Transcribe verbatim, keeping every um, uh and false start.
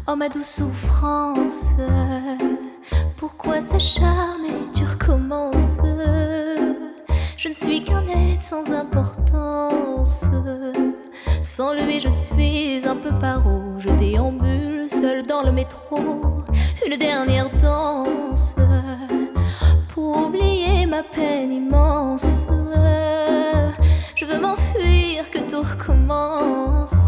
Oh ma douce souffrance, pourquoi s'acharner, tu recommences. Je ne suis qu'un être sans importance. Sans lui je suis un peu paro. Je déambule seul dans le métro. Une dernière danse pour oublier ma peine immense. Je veux m'enfuir, que tout recommence.